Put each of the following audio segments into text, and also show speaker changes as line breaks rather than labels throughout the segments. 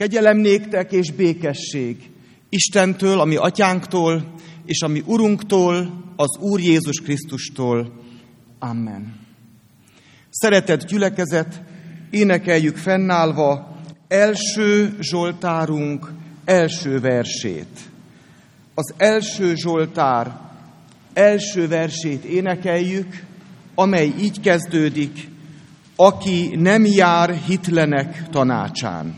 Kegyelem néktek és békesség Istentől, a mi atyánktól, és a mi Urunktól, az Úr Jézus Krisztustól. Amen. Szeretett gyülekezet, énekeljük fennállva első Zsoltárunk első versét. Az első Zsoltár első versét énekeljük, amely így kezdődik: aki nem jár hitlenek tanácsán.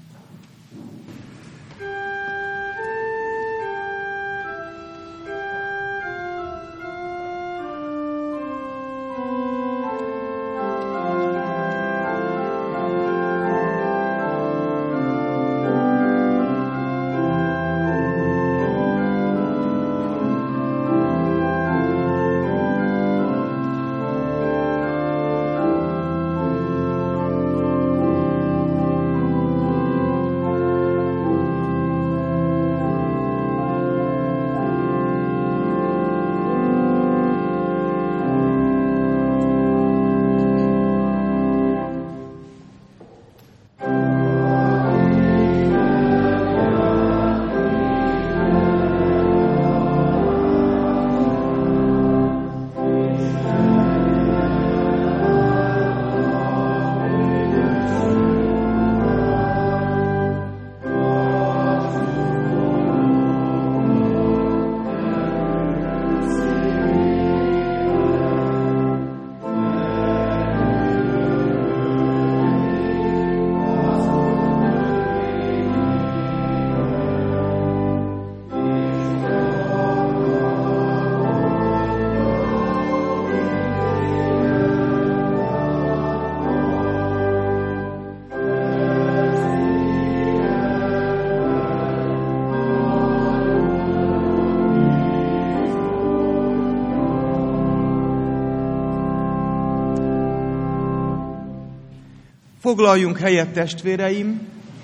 Foglaljunk helyet, testvéreim,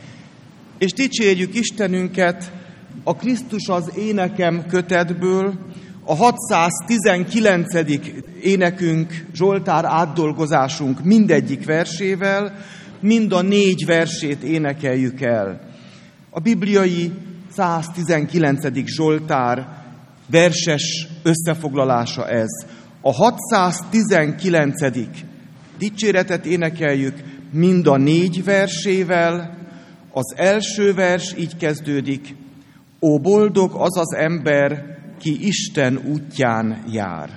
és dicsérjük Istenünket a Krisztus az énekem kötetből, a 619. énekünk, Zsoltár átdolgozásunk mindegyik versével, mind a 4 versét énekeljük el. A bibliai 119. Zsoltár verses összefoglalása ez. A 619. dicséretet énekeljük mind a 4 versével. Az első vers így kezdődik: ó, boldog az az ember, ki Isten útján jár.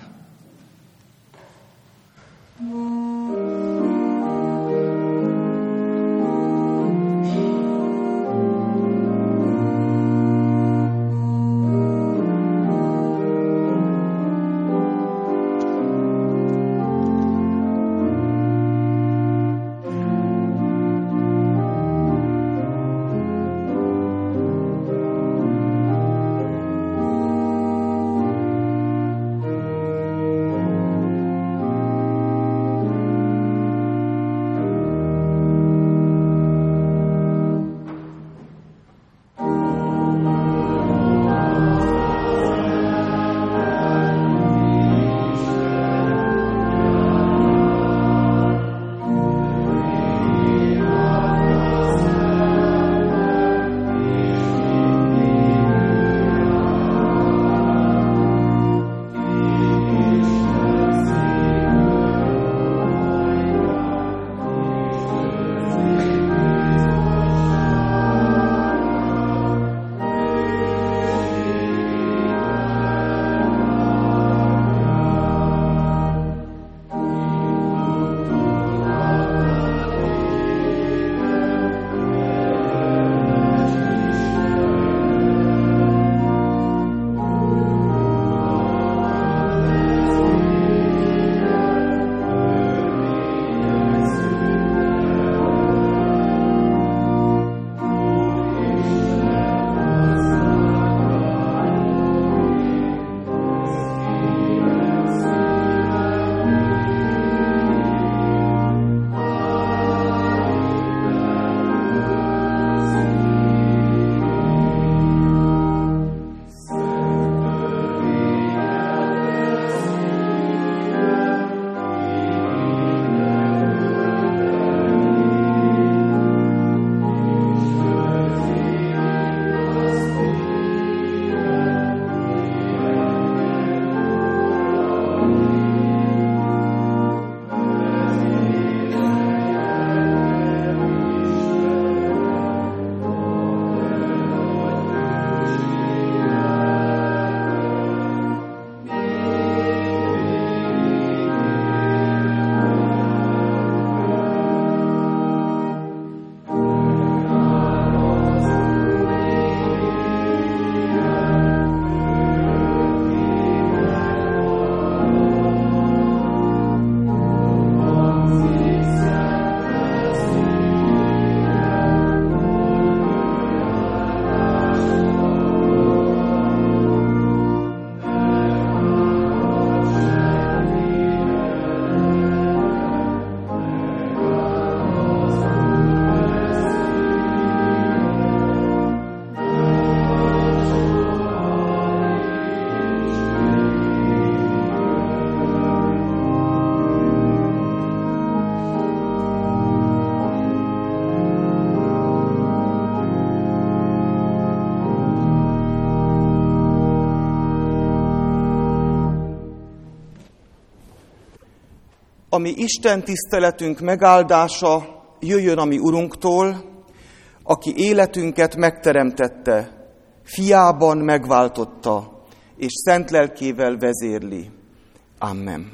ami Isten tiszteletünk megáldása jöjjön a mi Urunktól, aki életünket megteremtette, fiában megváltotta, és szent lelkével vezérli. Amen.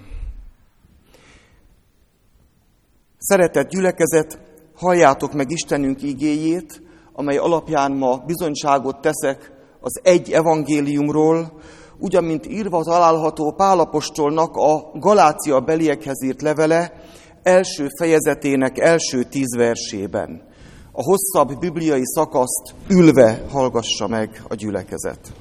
Szeretett gyülekezet, halljátok meg Istenünk igéjét, amely alapján ma bizonyságot teszek az egy evangéliumról, ugyan, mint írva található Pál apostolnak a Galácia beliekhez írt levele első fejezetének első 10 versében. A hosszabb bibliai szakaszt ülve hallgassa meg a gyülekezet.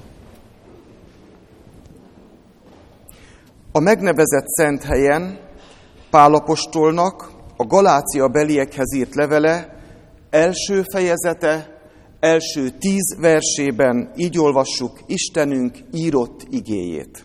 A megnevezett szent helyen Pál apostolnak a Galácia beliekhez írt levele első fejezete, első 10 versében így olvassuk Istenünk írott igéjét.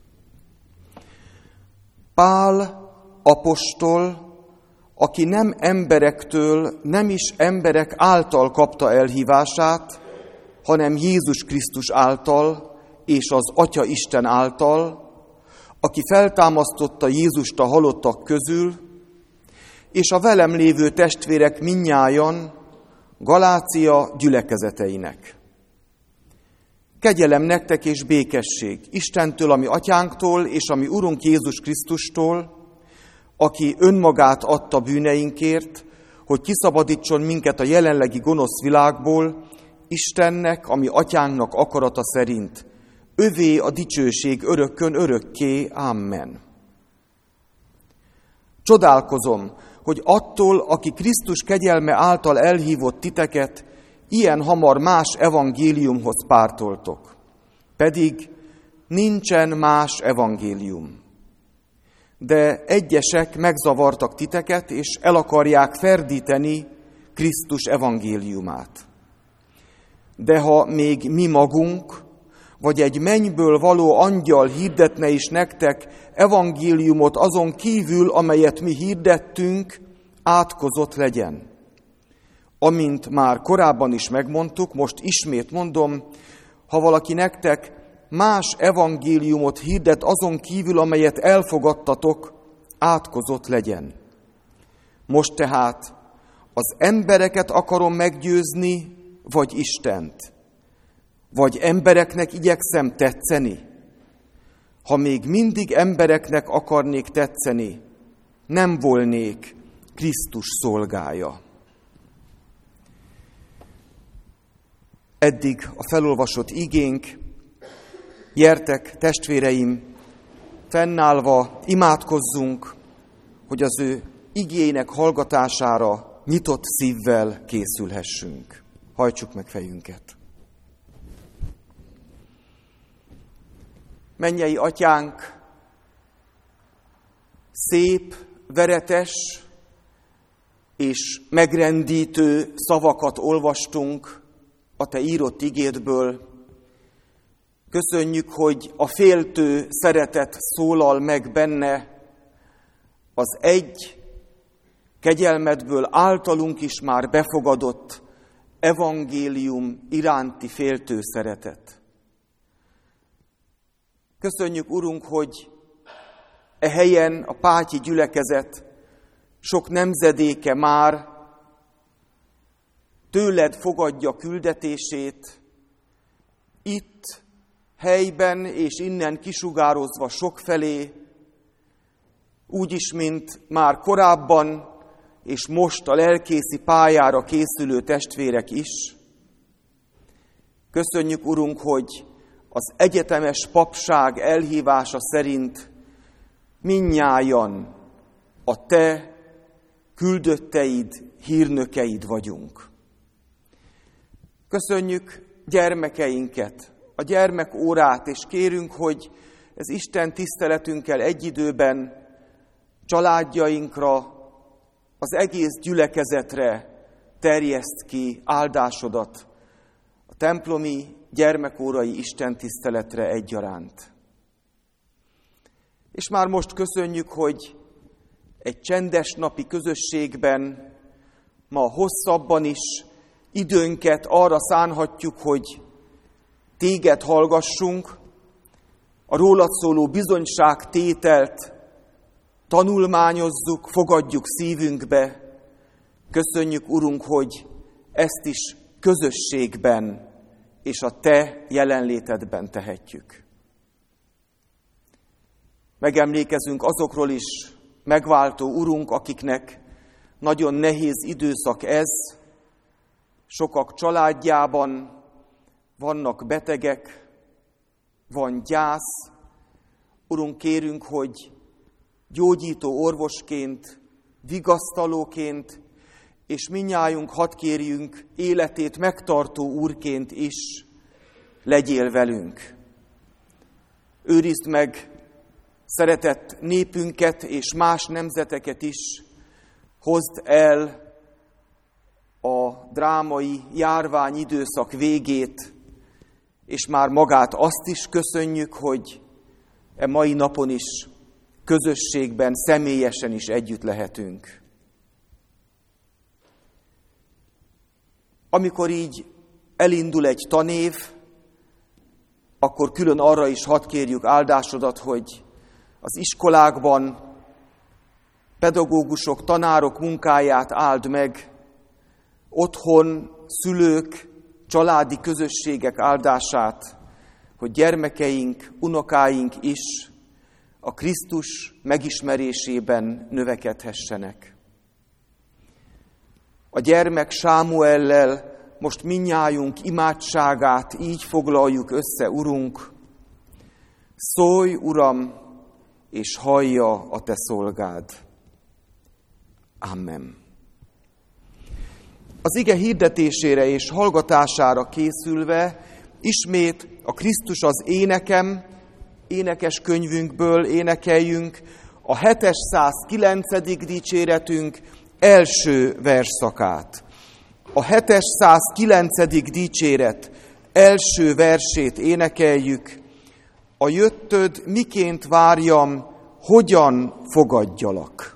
Pál apostol, aki nem emberektől, nem is emberek által kapta elhívását, hanem Jézus Krisztus által és az Atya Isten által, aki feltámasztotta Jézust a halottak közül, és a velem lévő testvérek mindnyájan Galácia gyülekezeteinek. Kegyelem nektek és békesség Istentől, a mi atyánktól, és a mi Urunk Jézus Krisztustól, aki önmagát adta bűneinkért, hogy kiszabadítson minket a jelenlegi gonosz világból, Istennek, a mi atyánknak akarata szerint. Övé a dicsőség örökkön örökké. Amen. Csodálkozom, hogy attól, aki Krisztus kegyelme által elhívott titeket, ilyen hamar más evangéliumhoz pártoltok. Pedig nincsen más evangélium. De egyesek megzavartak titeket, és el akarják ferdíteni Krisztus evangéliumát. De ha még mi magunk, vagy egy mennyből való angyal hirdetne is nektek evangéliumot azon kívül, amelyet mi hirdettünk, átkozott legyen. Amint már korábban is megmondtuk, most ismét mondom, ha valaki nektek más evangéliumot hirdet azon kívül, amelyet elfogadtatok, átkozott legyen. Most tehát az embereket akarom meggyőzni, vagy Istent? Vagy embereknek igyekszem tetszeni? Ha még mindig embereknek akarnék tetszeni, nem volnék Krisztus szolgája. Eddig a felolvasott igénk. Gyertek, testvéreim, fennállva imádkozzunk, hogy az ő igének hallgatására nyitott szívvel készülhessünk. Hajtsuk meg fejünket. Mennyei Atyánk, szép, veretes és megrendítő szavakat olvastunk a Te írott igédből. Köszönjük, hogy a féltő szeretet szólal meg benne, az egy kegyelmedből általunk is már befogadott evangélium iránti féltő szeretet. Köszönjük, Urunk, hogy e helyen a pátyi gyülekezet sok nemzedéke már tőled fogadja küldetését, itt, helyben és innen kisugározva sokfelé, úgyis, mint már korábban és most a lelkészi pályára készülő testvérek is. Köszönjük, Urunk, hogy az egyetemes papság elhívása szerint mindnyájan a Te küldötteid, hírnökeid vagyunk. Köszönjük gyermekeinket, a gyermekórát, és kérünk, hogy ez Isten tiszteletünkkel egy időben családjainkra, az egész gyülekezetre terjeszt ki áldásodat, a templomi gyermekórai Isten tiszteletre egyaránt. És már most köszönjük, hogy egy csendes napi közösségben ma hosszabban is időnket arra szánhatjuk, hogy Téged hallgassunk, a rólad szóló bizonyságtételt tanulmányozzuk, fogadjuk szívünkbe. Köszönjük, Urunk, hogy ezt is közösségben és a Te jelenlétedben tehetjük. Megemlékezünk azokról is, megváltó Urunk, akiknek nagyon nehéz időszak ez, sokak családjában vannak betegek, van gyász. Urunk, kérünk, hogy gyógyító orvosként, vigasztalóként, és mindnyájunk hadd kérjünk életét megtartó Úrként is, legyél velünk. Őrizd meg szeretett népünket és más nemzeteket is, hozd el a drámai járvány időszak végét, és már magát azt is köszönjük, hogy e mai napon is közösségben, személyesen is együtt lehetünk. Amikor így elindul egy tanév, akkor külön arra is hadd kérjük áldásodat, hogy az iskolákban pedagógusok, tanárok munkáját áld meg, otthon szülők, családi közösségek áldását, hogy gyermekeink, unokáink is a Krisztus megismerésében növekedhessenek. A gyermek Sámuellel most mindnyájunk imádságát így foglaljuk össze, Urunk. Szólj, Uram, és hallja a Te szolgád. Amen. Az ige hirdetésére és hallgatására készülve ismét a Krisztus az énekem, énekes könyvünkből énekeljünk a 709. dicséretünk első versszakát. A 709. dicséret első versét énekeljük. A jöttöd, miként várjam, hogyan fogadjalak.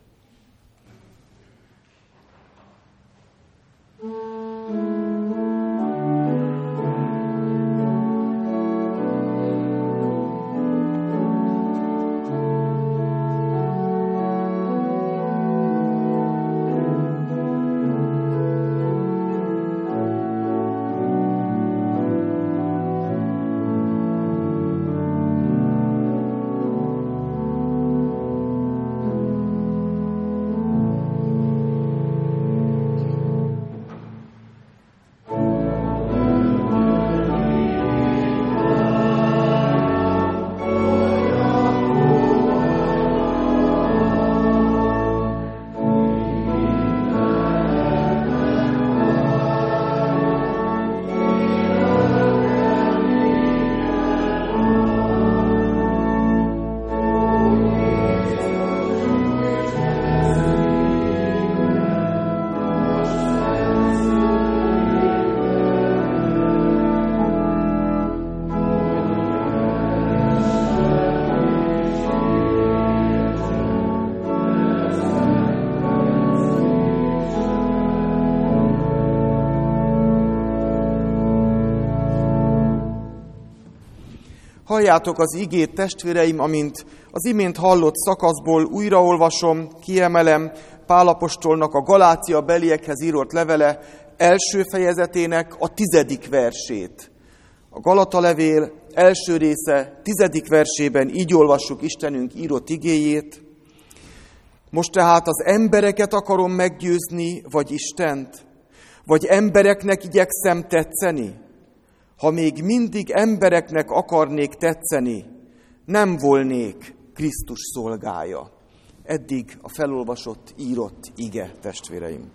Halljátok az igét, testvéreim, amint az imént hallott szakaszból újraolvasom, kiemelem Pál apostolnak a Galácia beliekhez írott levele első fejezetének a 10. versét. A Galata levél első része 10. versében így olvassuk Istenünk írott igéjét. Most tehát az embereket akarom meggyőzni, vagy Istent? Vagy embereknek igyekszem tetszeni? Ha még mindig embereknek akarnék tetszeni, nem volnék Krisztus szolgája. Eddig a felolvasott, írott ige, testvéreim.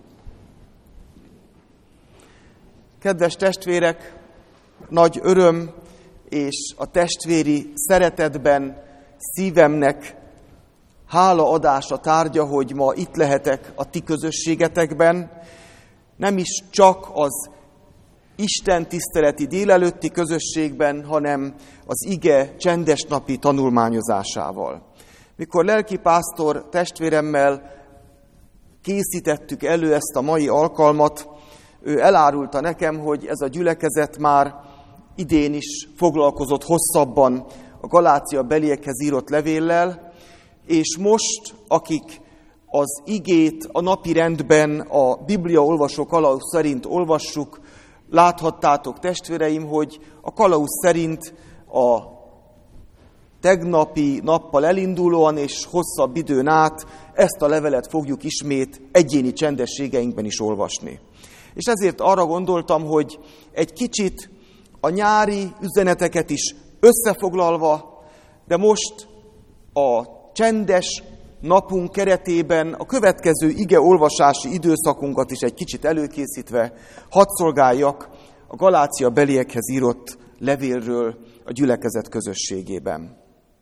Kedves testvérek, nagy öröm és a testvéri szeretetben szívemnek hálaadása tárgya, hogy ma itt lehetek a ti közösségetekben. Nem is csak az Isten tiszteleti délelőtti közösségben, hanem az ige csendes napi tanulmányozásával. Mikor lelkipásztor testvéremmel készítettük elő ezt a mai alkalmat, ő elárulta nekem, hogy ez a gyülekezet már idén is foglalkozott hosszabban a Galácia beliekhez írott levéllel, és most, akik az igét a napi rendben a Biblia olvasó kalauz szerint olvassuk, láthattátok, testvéreim, hogy a kalauz szerint a tegnapi nappal elindulóan és hosszabb időn át ezt a levelet fogjuk ismét egyéni csendességeinkben is olvasni. És ezért arra gondoltam, hogy egy kicsit a nyári üzeneteket is összefoglalva, de most a csendes napunk keretében a következő igeolvasási időszakunkat is egy kicsit előkészítve hadd szolgáljak a Galácia beliekhez írott levélről a gyülekezet közösségében.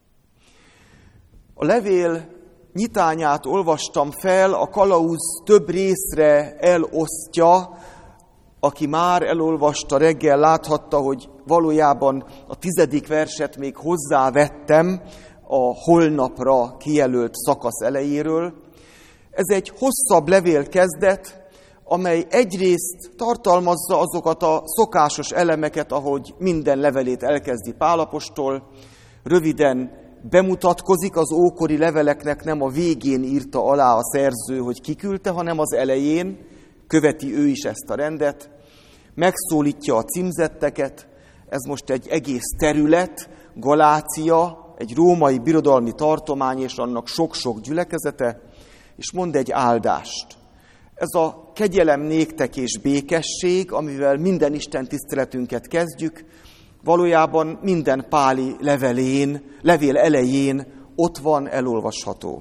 A levél nyitányát olvastam fel, a kalauz több részre elosztja. Aki már elolvasta reggel, láthatta, hogy valójában a 10. verset még hozzávettem a holnapra kijelölt szakasz elejéről. Ez egy hosszabb levélkezdet, amely egyrészt tartalmazza azokat a szokásos elemeket, ahogy minden levelét elkezdi Pál apostol, röviden bemutatkozik, az ókori leveleknek nem a végén írta alá a szerző, hogy kiküldte, hanem az elején, követi ő is ezt a rendet, megszólítja a címzetteket, ez most egy egész terület, Galácia, egy római birodalmi tartomány és annak sok-sok gyülekezete, és mond egy áldást. Ez a kegyelem néktek és békesség, amivel minden Isten tiszteletünket kezdjük, valójában minden páli levél elején ott van, elolvasható.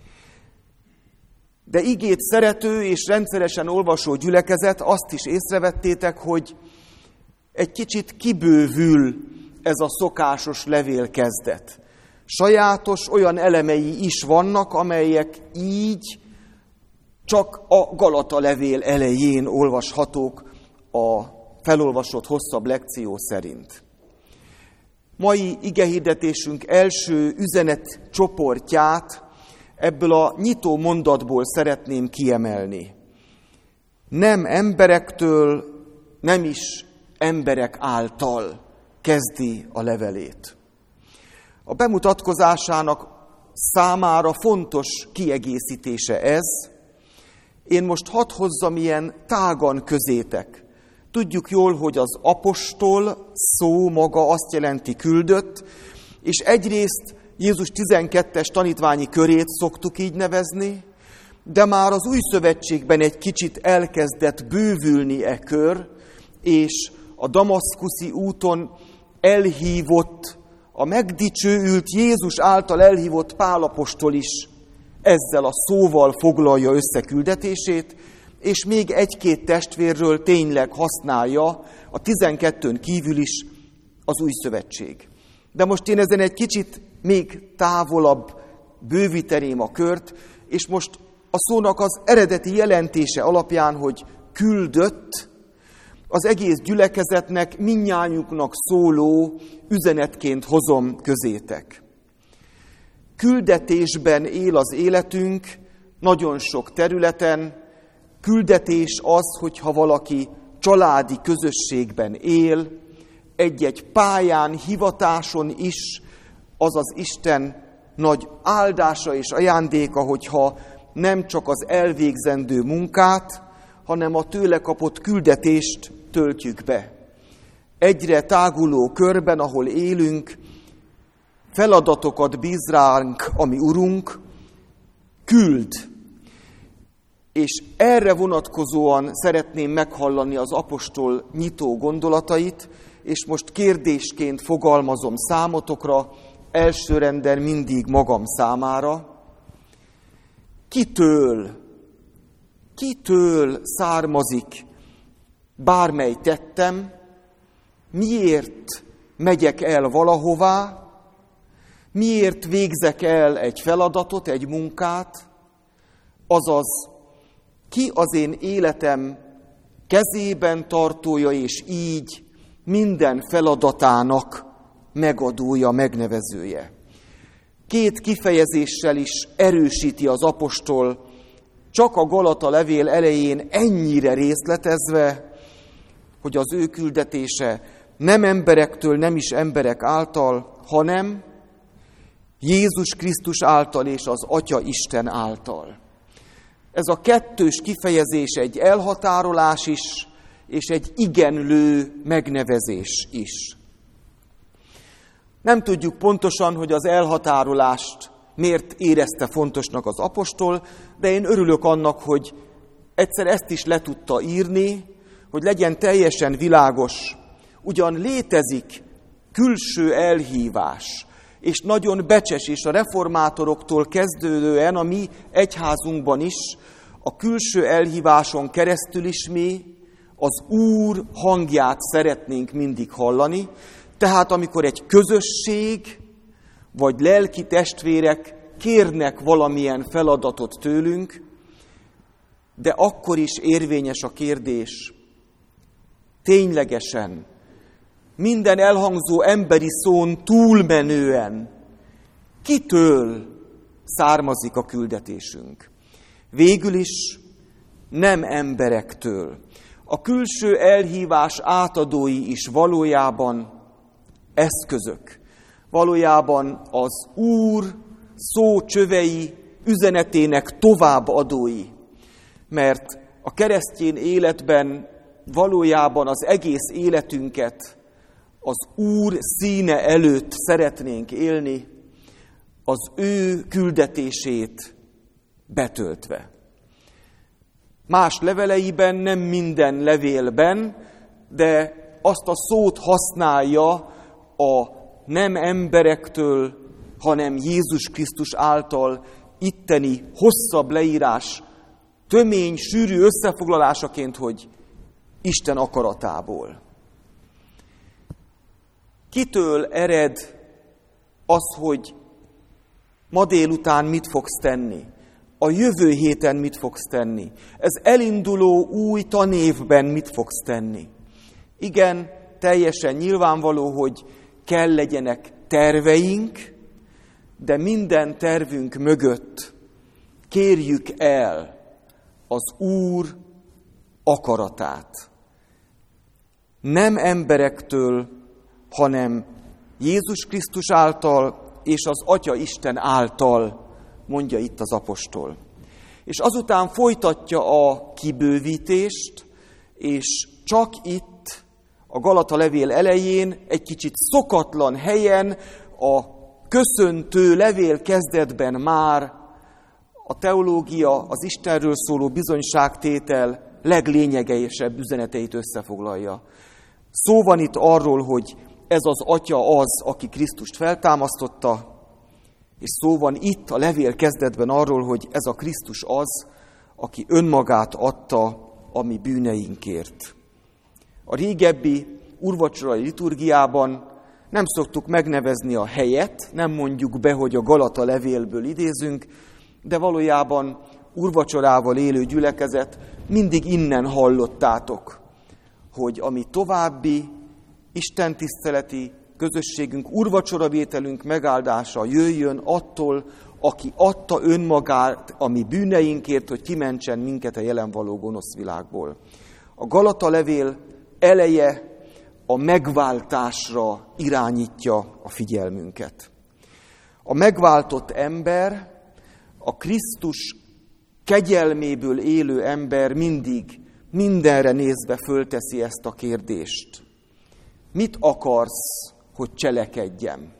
De igét szerető és rendszeresen olvasó gyülekezet, azt is észrevettétek, hogy egy kicsit kibővül ez a szokásos levélkezdet. Sajátos olyan elemei is vannak, amelyek így csak a Galata levél elején olvashatók a felolvasott hosszabb lekció szerint. Mai igehirdetésünk első üzenetcsoportját ebből a nyitó mondatból szeretném kiemelni. Nem emberektől, nem is emberek által kezdi a levelét. A bemutatkozásának számára fontos kiegészítése ez. Én most hadd hozzam ilyen tágan közétek. Tudjuk jól, hogy az apostol szó maga azt jelenti küldött, és egyrészt Jézus 12-es tanítványi körét szoktuk így nevezni, de már az új szövetségben egy kicsit elkezdett bővülni e kör, és a damaszkuszi úton elhívott, a megdicsőült Jézus által elhívott Pál apostol is ezzel a szóval foglalja össze küldetését, és még egy-két testvérről tényleg használja a 12-ön kívül is az új szövetség. De most én ezen egy kicsit még távolabb bővíteném a kört, és most a szónak az eredeti jelentése alapján, hogy küldött, az egész gyülekezetnek, mindnyájunknak szóló üzenetként hozom közétek. Küldetésben él az életünk, nagyon sok területen. Küldetés az, hogyha valaki családi közösségben él, egy-egy pályán, hivatáson is, az az Isten nagy áldása és ajándéka, hogyha nem csak az elvégzendő munkát, hanem a tőle kapott küldetést töltjük be. Egyre táguló körben, ahol élünk, feladatokat bíz ránk a mi Urunk, küld. És erre vonatkozóan szeretném meghallani az apostol nyitó gondolatait, és most kérdésként fogalmazom számotokra, elsőrenden mindig magam számára. Kitől származik bármely tettem, miért megyek el valahová, miért végzek el egy feladatot, egy munkát, azaz ki az én életem kezében tartója, és így minden feladatának megadója, megnevezője. Két kifejezéssel is erősíti az apostol, csak a Galata levél elején ennyire részletezve, hogy az ő küldetése nem emberektől, nem is emberek által, hanem Jézus Krisztus által és az Atya Isten által. Ez a kettős kifejezés egy elhatárolás is, és egy igenlő megnevezés is. Nem tudjuk pontosan, hogy az elhatárolást miért érezte fontosnak az apostol, de én örülök annak, hogy egyszer ezt is le tudta írni, hogy legyen teljesen világos. Ugyan létezik külső elhívás, és nagyon becses, és a reformátoroktól kezdődően a mi egyházunkban is, a külső elhíváson keresztül is mi az Úr hangját szeretnénk mindig hallani. Tehát amikor egy közösség, vagy lelki testvérek kérnek valamilyen feladatot tőlünk, de akkor is érvényes a kérdés, ténylegesen, minden elhangzó emberi szón túlmenően, kitől származik a küldetésünk? Végül is nem emberektől. A külső elhívás átadói is valójában eszközök. Valójában az Úr szócsövei üzenetének továbbadói. Mert a keresztény életben valójában az egész életünket az Úr színe előtt szeretnénk élni, az ő küldetését betöltve. Más leveleiben, nem minden levélben, de azt a szót használja a nem emberektől, hanem Jézus Krisztus által itteni hosszabb leírás, tömény, sűrű összefoglalásaként, hogy Isten akaratából. Kitől ered az, hogy ma délután mit fogsz tenni? A jövő héten mit fogsz tenni? Ez elinduló új tanévben mit fogsz tenni? Igen, teljesen nyilvánvaló, hogy kell legyenek terveink, de minden tervünk mögött kérjük el az Úr akaratát. Nem emberektől, hanem Jézus Krisztus által és az Atya Isten által, mondja itt az apostol. És azután folytatja a kibővítést, és csak itt, a Galata levél elején, egy kicsit szokatlan helyen, a köszöntő levél kezdetben már a teológia, az Istenről szóló bizonyságtétel leglényegesebb üzeneteit összefoglalja. Szó van itt arról, hogy ez az Atya az, aki Krisztust feltámasztotta, és szó van itt a levél kezdetben arról, hogy ez a Krisztus az, aki önmagát adta a mi bűneinkért. A régebbi úrvacsorai liturgiában nem szoktuk megnevezni a helyet, nem mondjuk be, hogy a Galata levélből idézünk, de valójában úrvacsorával élő gyülekezet mindig innen hallottátok, hogy ami további istentiszteleti közösségünk, úrvacsoravételünk megáldása jöjjön attól, aki adta önmagát a mi bűneinkért, hogy kimentsen minket a jelen való gonosz világból. A Galata levél eleje a megváltásra irányítja a figyelmünket. A megváltott ember, a Krisztus kegyelméből élő ember mindig mindenre nézve fölteszi ezt a kérdést. Mit akarsz, hogy cselekedjem?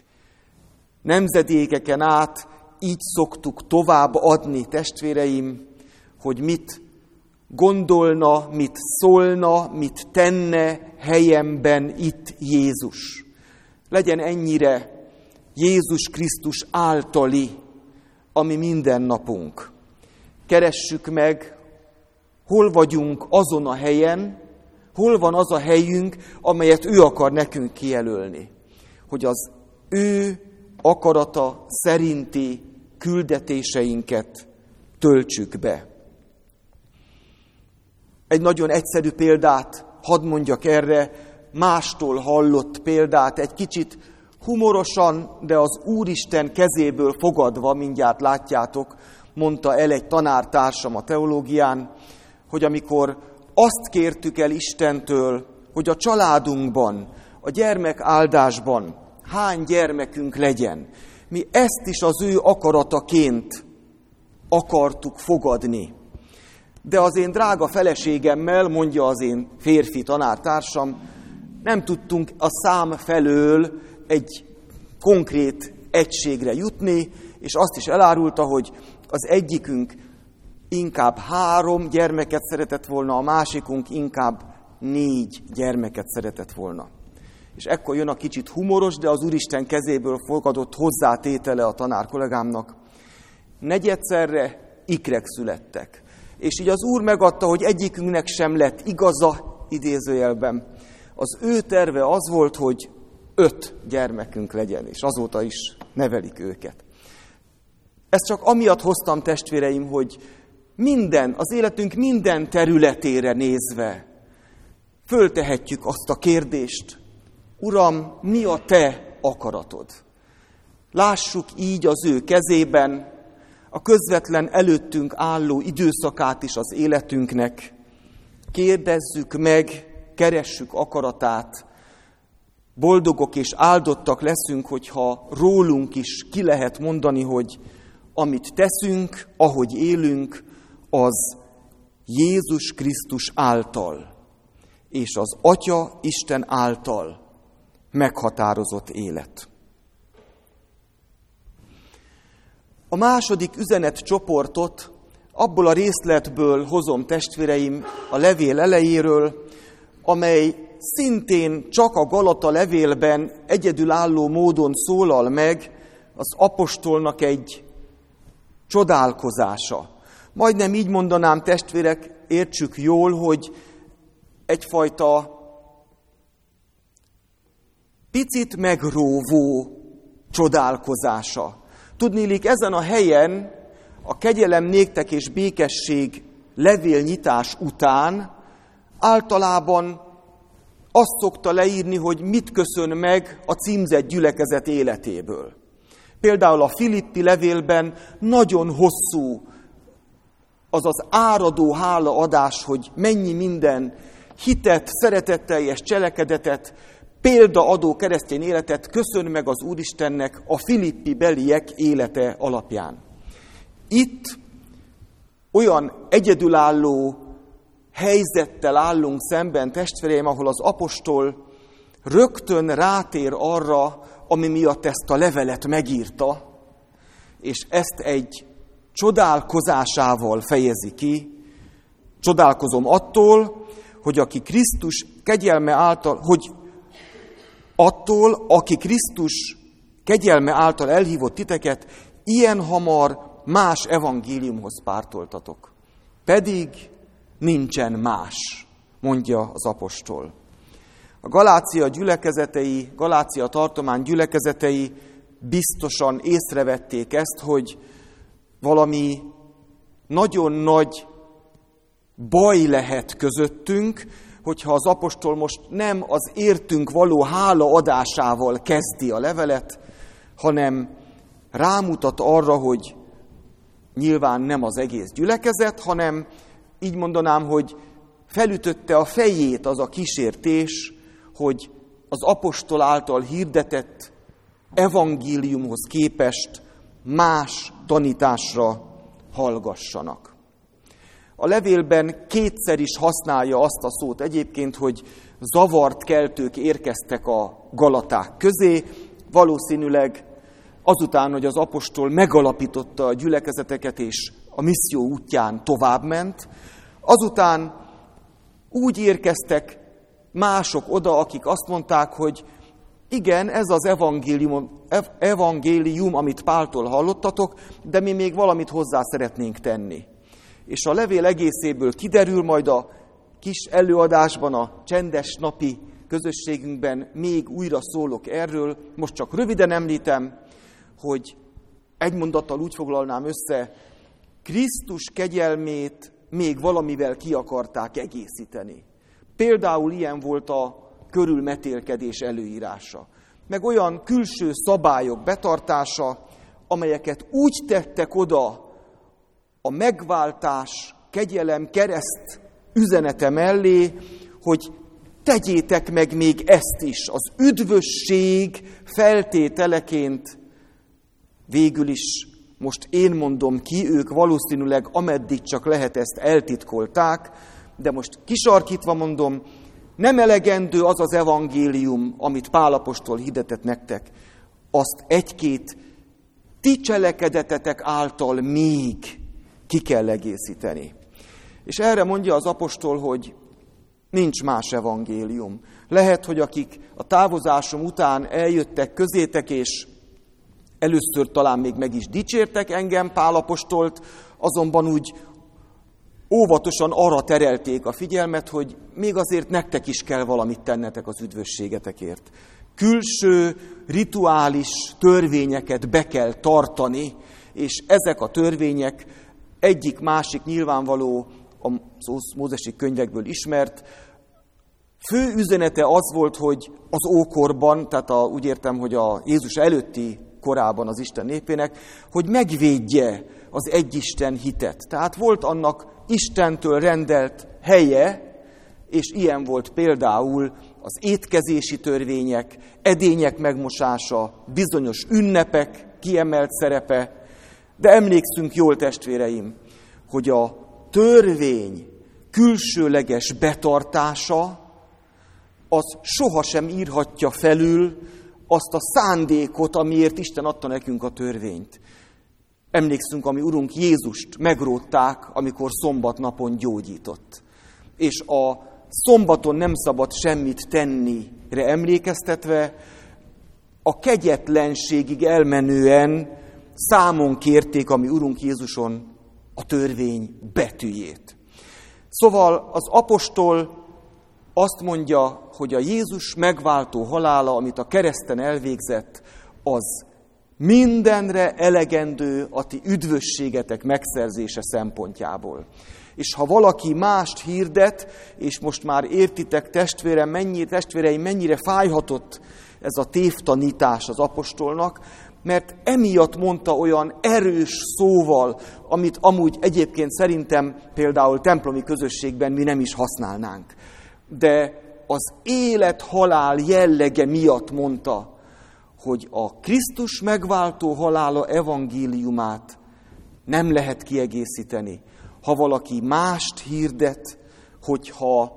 Nemzedékeken át így szoktuk tovább adni, testvéreim, hogy mit gondolna, mit szólna, mit tenne helyemben itt Jézus. Legyen ennyire Jézus Krisztus általi, ami mindennapunk. Keressük meg, hol vagyunk azon a helyen, hol van az a helyünk, amelyet ő akar nekünk kijelölni. Hogy az ő akarata szerinti küldetéseinket töltsük be. Egy nagyon egyszerű példát hadd mondjak erre, mástól hallott példát, egy kicsit humorosan, de az Úristen kezéből fogadva, mindjárt látjátok, mondta el egy tanártársam a teológián, hogy amikor azt kértük el Istentől, hogy a családunkban, a gyermekáldásban hány gyermekünk legyen, Mi ezt is az ő akarataként akartuk fogadni. De az én drága feleségemmel, mondja az én férfi tanártársam, nem tudtunk a szám felől egy konkrét egységre jutni, és azt is elárulta, hogy az egyikünk inkább 3 gyermeket szeretett volna, a másikunk inkább 4 gyermeket szeretett volna. És ekkor jön a kicsit humoros, de az Úristen kezéből fogadott hozzátétele a tanár kollégámnak. Negyedszerre ikrek születtek. És így az Úr megadta, hogy egyikünknek sem lett igaza, idézőjelben. Az ő terve az volt, hogy 5 gyermekünk legyen, és azóta is nevelik őket. Ezt csak amiatt hoztam, testvéreim, hogy az életünk minden területére nézve föltehetjük azt a kérdést, Uram, mi a te akaratod? Lássuk így az ő kezében a közvetlen előttünk álló időszakát is az életünknek. Kérdezzük meg, keressük akaratát. Boldogok és áldottak leszünk, hogyha rólunk is ki lehet mondani, hogy amit teszünk, ahogy élünk, az Jézus Krisztus által és az Atya Isten által meghatározott élet. A második üzenetcsoportot abból a részletből hozom, testvéreim, a levél elejéről, amely szintén csak a Galata levélben egyedülálló módon szólal meg, az apostolnak egy csodálkozása. Majdnem így mondanám, testvérek, értsük jól, hogy egyfajta picit megróvó csodálkozása. Tudniillik, ezen a helyen a kegyelem néktek és békesség levélnyitás után általában azt szokta leírni, hogy mit köszön meg a címzett gyülekezet életéből. Például a Filippi levélben nagyon hosszú az az áradó hálaadás, hogy mennyi minden hitet, szeretetteljes cselekedetet, példaadó keresztény életet köszön meg az Úristennek a filippi beliek élete alapján. Itt olyan egyedülálló helyzettel állunk szemben, testvéreim, ahol az apostol rögtön rátér arra, ami miatt ezt a levelet megírta, és ezt egy csodálkozásával fejezi ki. Csodálkozom attól, hogy aki Krisztus kegyelme által elhívott titeket, ilyen hamar más evangéliumhoz pártoltatok. Pedig nincsen más, mondja az apostol. A Galácia tartomány gyülekezetei biztosan észrevették ezt, hogy valami nagyon nagy baj lehet közöttünk, hogyha az apostol most nem az értünk való hálaadásával kezdi a levelet, hanem rámutat arra, hogy nyilván nem az egész gyülekezet, hanem így mondanám, hogy felütötte a fejét az a kísértés, hogy az apostol által hirdetett evangéliumhoz képest más tanításra hallgassanak. A levélben kétszer is használja azt a szót egyébként, hogy zavart keltők érkeztek a galaták közé, valószínűleg azután, hogy az apostol megalapította a gyülekezeteket és a misszió útján továbbment, azután úgy érkeztek mások oda, akik azt mondták, hogy igen, ez az evangélium, amit Páltól hallottatok, de mi még valamit hozzá szeretnénk tenni. És a levél egészéből kiderül, majd a kis előadásban, a csendes napi közösségünkben még újra szólok erről. Most csak röviden említem, hogy egy mondattal úgy foglalnám össze, Krisztus kegyelmét még valamivel ki akarták egészíteni. Például ilyen volt a körülmetélkedés előírása, meg olyan külső szabályok betartása, amelyeket úgy tettek oda a megváltás, kegyelem, kereszt üzenete mellé, hogy tegyétek meg még ezt is, az üdvösség feltételeként Végül is most én mondom ki, ők valószínűleg ameddig csak lehet ezt eltitkolták, de most kisarkítva mondom, nem elegendő az az evangélium, amit Pál apostol hirdetett nektek, azt egy-két ti cselekedetetek által még ki kell egészíteni. És erre mondja az apostol, hogy nincs más evangélium. Lehet, hogy akik a távozásom után eljöttek közétek, és először talán még meg is dicsértek engem, Pál apostolt, azonban úgy óvatosan arra terelték a figyelmet, hogy még azért nektek is kell valamit tennetek az üdvösségetekért. Külső, rituális törvényeket be kell tartani, és ezek a törvények egyik-másik nyilvánvaló a mózesi könyvekből ismert. Fő üzenete az volt, hogy az ókorban, tehát úgy értem, hogy a Jézus előtti korában az Isten népének, hogy megvédje az egyisten hitet. Tehát volt annak Istentől rendelt helye, és ilyen volt például az étkezési törvények, edények megmosása, bizonyos ünnepek kiemelt szerepe. De emlékszünk jól, testvéreim, hogy a törvény külsőleges betartása az sohasem írhatja felül azt a szándékot, amiért Isten adta nekünk a törvényt. Emlékszünk, ami Urunk Jézust megrótták, amikor szombatnapon gyógyított. És a szombaton nem szabad semmit tennire emlékeztetve, a kegyetlenségig elmenően számon kérték, ami Urunk Jézuson a törvény betűjét. Szóval az apostol azt mondja, hogy a Jézus megváltó halála, amit a kereszten elvégzett, az mindenre elegendő a ti üdvösségetek megszerzése szempontjából. És ha valaki mást hirdet, és most már értitek testvéreim, mennyire fájhatott ez a tévtanítás az apostolnak, mert emiatt mondta olyan erős szóval, amit amúgy egyébként szerintem például templomi közösségben mi nem is használnánk. De az élet-halál jellege miatt mondta, hogy a Krisztus megváltó halála evangéliumát nem lehet kiegészíteni. Ha valaki mást hirdet, hogyha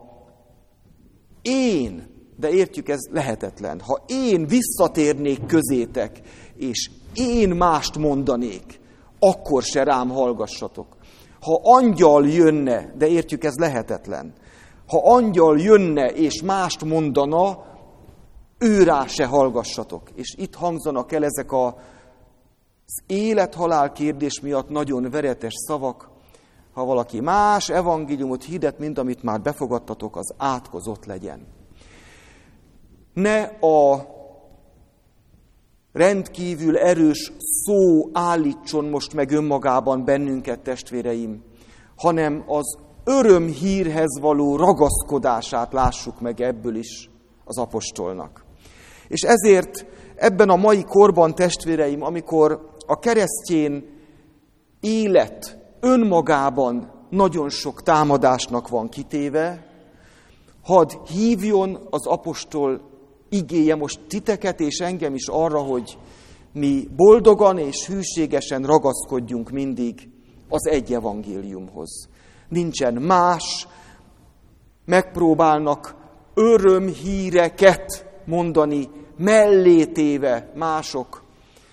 én, de értjük, ez lehetetlen, ha én visszatérnék közétek, és én mást mondanék, akkor se rám hallgassatok. Ha angyal jönne, de értjük, ez lehetetlen, ha angyal jönne és mást mondana, ő rá se hallgassatok. És itt hangzanak el ezek az élet-halál kérdés miatt nagyon veretes szavak. Ha valaki más evangéliumot hirdet, mint amit már befogadtatok, az átkozott legyen. Ne a rendkívül erős szó állítson most meg önmagában bennünket, testvéreim, hanem az örömhírhez való ragaszkodását lássuk meg ebből is az apostolnak. És ezért ebben a mai korban, testvéreim, amikor a keresztény élet önmagában nagyon sok támadásnak van kitéve, hadd hívjon az apostol igéje most titeket és engem is arra, hogy mi boldogan és hűségesen ragaszkodjunk mindig az egy evangéliumhoz. Nincsen más, megpróbálnak örömhíreket mondani, mellétéve mások,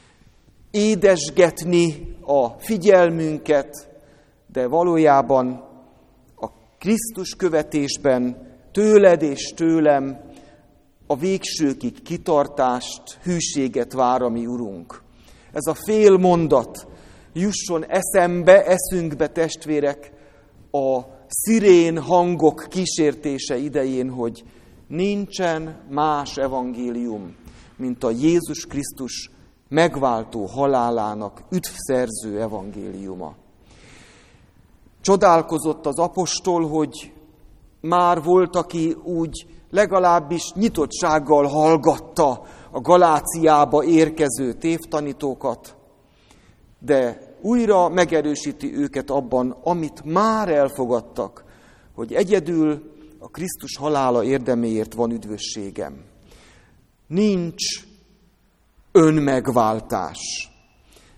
édesgetni a figyelmünket, de valójában a Krisztus követésben tőled és tőlem a végsőkig kitartást, hűséget vár a mi Urunk. Ez a fél mondat jusson eszünkbe, testvérek, a szirén hangok kísértése idején, hogy nincsen más evangélium, mint a Jézus Krisztus megváltó halálának üdvszerző evangéliuma. Csodálkozott az apostol, hogy már volt, aki úgy legalábbis nyitottsággal hallgatta a Galáciába érkező tévtanítókat, de újra megerősíti őket abban, amit már elfogadtak, hogy egyedül a Krisztus halála érdeméért van üdvösségem. Nincs önmegváltás.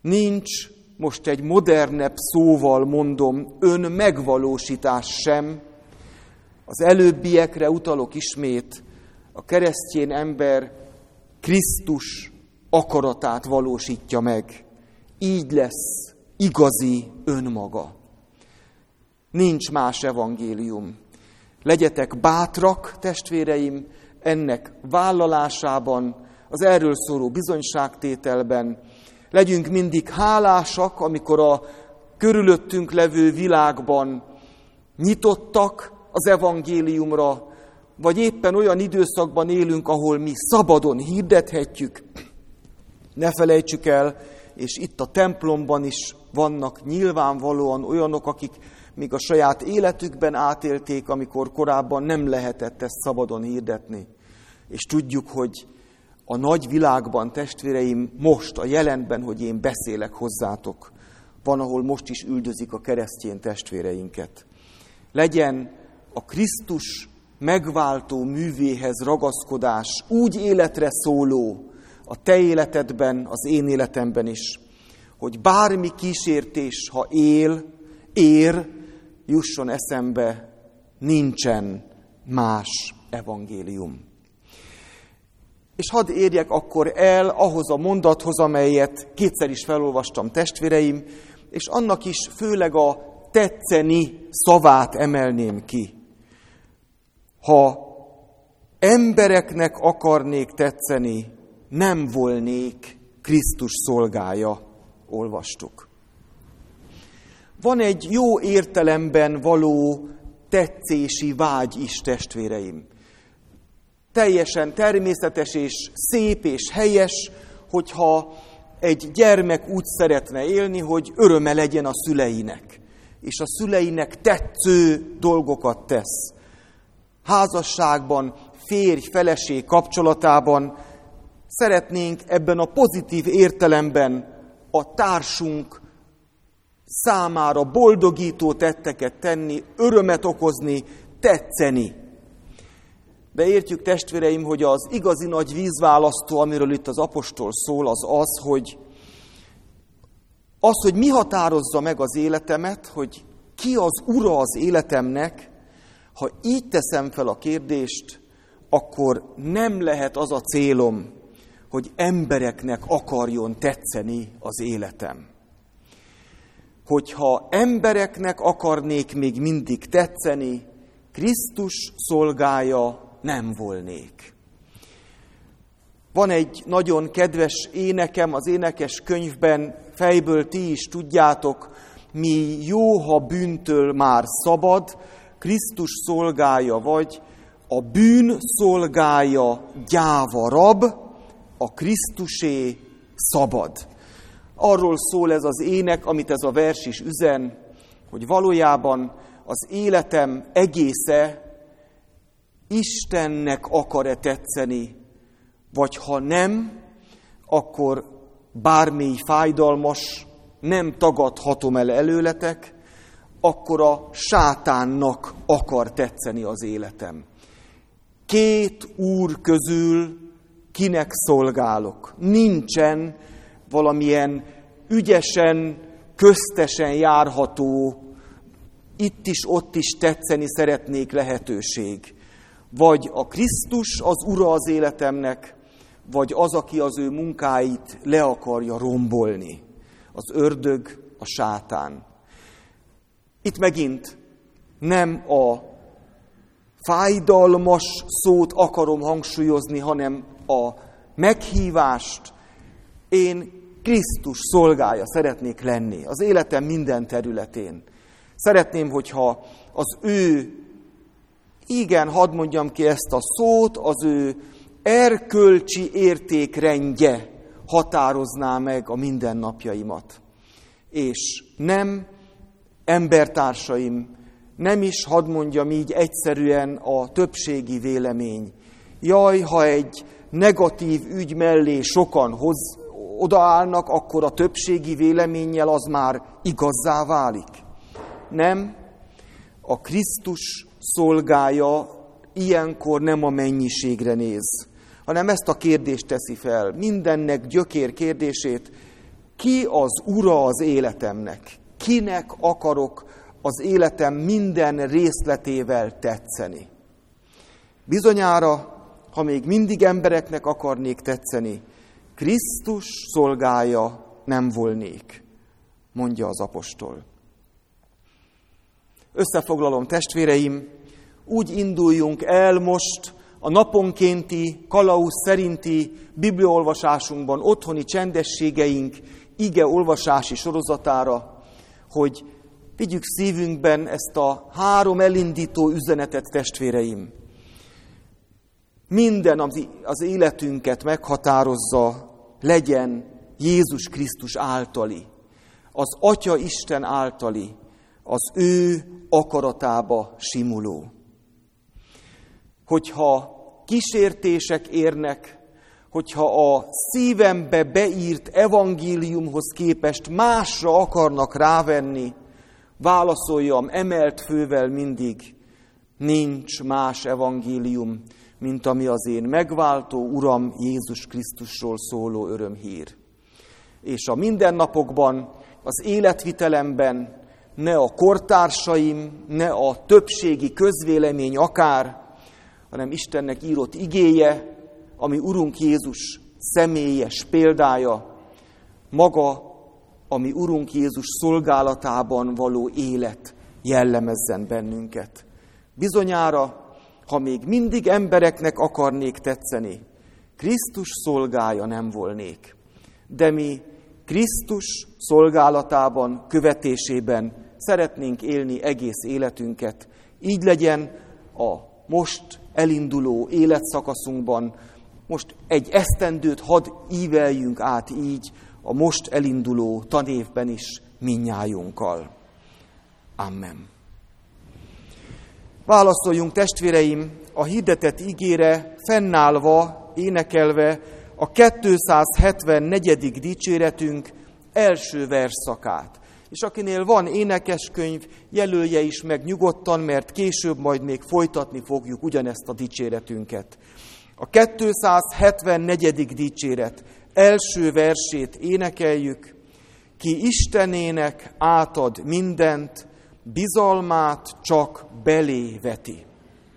Nincs, most egy modernebb szóval mondom, önmegvalósítás sem. Az előbbiekre utalok ismét, a keresztény ember Krisztus akaratát valósítja meg. Így lesz igazi önmaga. Nincs más evangélium. Legyetek bátrak, testvéreim, ennek vállalásában, az erről szóló bizonyságtételben. Legyünk mindig hálásak, amikor a körülöttünk levő világban nyitottak az evangéliumra, vagy éppen olyan időszakban élünk, ahol mi szabadon hirdethetjük. Ne felejtsük el, és itt a templomban is vannak nyilvánvalóan olyanok, akik még a saját életükben átélték, amikor korábban nem lehetett ezt szabadon hirdetni. És tudjuk, hogy a nagy világban, testvéreim, most, a jelenben, hogy én beszélek hozzátok, van, ahol most is üldözik a keresztény testvéreinket. Legyen a Krisztus megváltó művéhez ragaszkodás úgy életre szóló a te életedben, az én életemben is, hogy bármi kísértés, ha ér, jusson eszembe, nincsen más evangélium. És hadd érjek akkor el ahhoz a mondathoz, amelyet kétszer is felolvastam, testvéreim, és annak is főleg a tetszeni szavát emelném ki. Ha embereknek akarnék tetszeni, nem volnék Krisztus szolgája, olvastuk. Van egy jó értelemben való tetszési vágy is, testvéreim. Teljesen természetes és szép és helyes, hogyha egy gyermek úgy szeretne élni, hogy öröme legyen a szüleinek, és a szüleinek tetsző dolgokat tesz. Házasságban, férj-feleség kapcsolatában szeretnénk ebben a pozitív értelemben a társunk számára boldogító tetteket tenni, örömet okozni, tetszeni. De értjük, testvéreim, hogy az igazi nagy vízválasztó, amiről itt az apostol szól, az, hogy mi határozza meg az életemet, hogy ki az ura az életemnek. Ha így teszem fel a kérdést, akkor nem lehet az a célom, hogy embereknek akarjon tetszeni az életem. Hogyha embereknek akarnék még mindig tetszeni, Krisztus szolgája nem volnék. Van egy nagyon kedves énekem az énekes könyvben, fejből ti is tudjátok, mi jó, ha bűntől már szabad, Krisztus szolgája vagy, a bűn szolgája gyáva rab, a Krisztusé szabad. Arról szól ez az ének, amit ez a vers is üzen, hogy valójában az életem egésze Istennek akar-e tetszeni, vagy ha nem, akkor bármely fájdalmas, nem tagadhatom el előletek, akkor a sátánnak akar tetszeni az életem. Két úr közül kinek szolgálok? Nincsen valamilyen ügyesen, köztesen járható, itt is, ott is tetszeni szeretnék lehetőség. Vagy a Krisztus az ura az életemnek, vagy az, aki az ő munkáit le akarja rombolni. Az ördög, a sátán. Itt megint nem a fájdalmas szót akarom hangsúlyozni, hanem a meghívást. Én Krisztus szolgája szeretnék lenni az életem minden területén. Szeretném, hogyha az ő, igen, hadd mondjam ki ezt a szót, az ő erkölcsi értékrendje határozná meg a mindennapjaimat. És nem, embertársaim, nem is, hadd mondjam így egyszerűen a többségi vélemény. Jaj, ha egy negatív ügy mellé sokan odaállnak, akkor a többségi véleménnyel az már igazzá válik. Nem, a Krisztus szolgája ilyenkor nem a mennyiségre néz, hanem ezt a kérdést teszi fel. Mindennek gyökér kérdését, Ki az ura az életemnek? Kinek akarok az életem minden részletével tetszeni? Bizonyára, ha még mindig embereknek akarnék tetszeni, Krisztus szolgája nem volnék, mondja az apostol. Összefoglalom, testvéreim, úgy induljunk el most a naponkénti, kalauz szerinti bibliaolvasásunkban, otthoni csendességeink igeolvasási sorozatára, hogy vigyük szívünkben ezt a 3 elindító üzenetet, testvéreim. Minden, ami az életünket meghatározza, legyen Jézus Krisztus általi, az Atya Isten általi, az ő akaratába simuló. Hogyha kísértések érnek, hogyha a szívembe beírt evangéliumhoz képest másra akarnak rávenni, válaszoljam emelt fővel mindig, nincs más evangélium, mint ami az én megváltó Uram Jézus Krisztusról szóló örömhír. És a mindennapokban, az életvitelemben ne a kortársaim, ne a többségi közvélemény akár, hanem Istennek írott igéje, ami Urunk Jézus személyes példája, maga, ami Urunk Jézus szolgálatában való élet jellemezzen bennünket. Bizonyára, ha még mindig embereknek akarnék tetszeni, Krisztus szolgája nem volnék. De mi Krisztus szolgálatában, követésében szeretnénk élni egész életünket. Így legyen a most elinduló életszakaszunkban, most egy esztendőt hadd íveljünk át így a most elinduló tanévben is minnyájunkkal. Amen. Válaszoljunk, testvéreim, a hirdetett igére fennállva, énekelve a 274. dicséretünk első versszakát. És akinél van énekeskönyv, jelölje is meg nyugodtan, mert később majd még folytatni fogjuk ugyanezt a dicséretünket. A 274. dicséret első versét énekeljük. Ki Istenének átad mindent, bizalmát csak belé veti.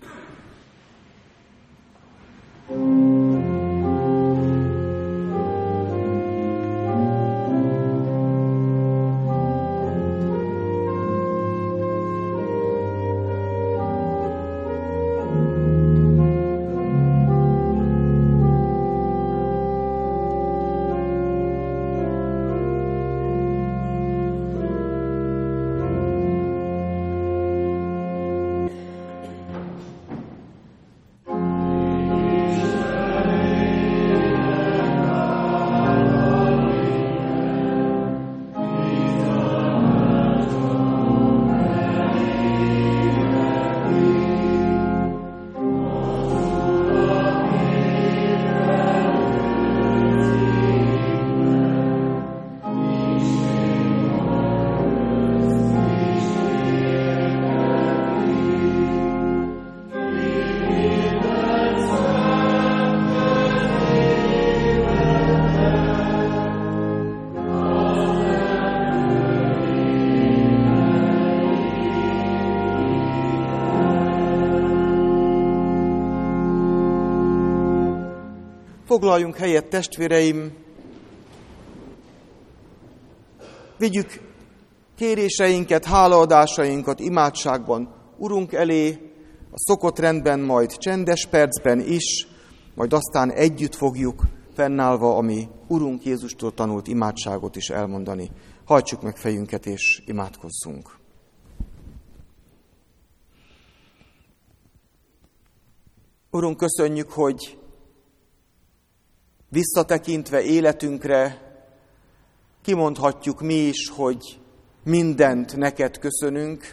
Foglaljunk helyet, testvéreim, vigyük kéréseinket, hálaadásainkat imádságban Urunk elé, a szokott rendben, majd csendes percben is, majd aztán együtt fogjuk fennállva a mi Urunk Jézustól tanult imádságot is elmondani. Hajtsuk meg fejünket és imádkozzunk. Urunk, köszönjük, hogy visszatekintve életünkre kimondhatjuk mi is, hogy mindent neked köszönünk,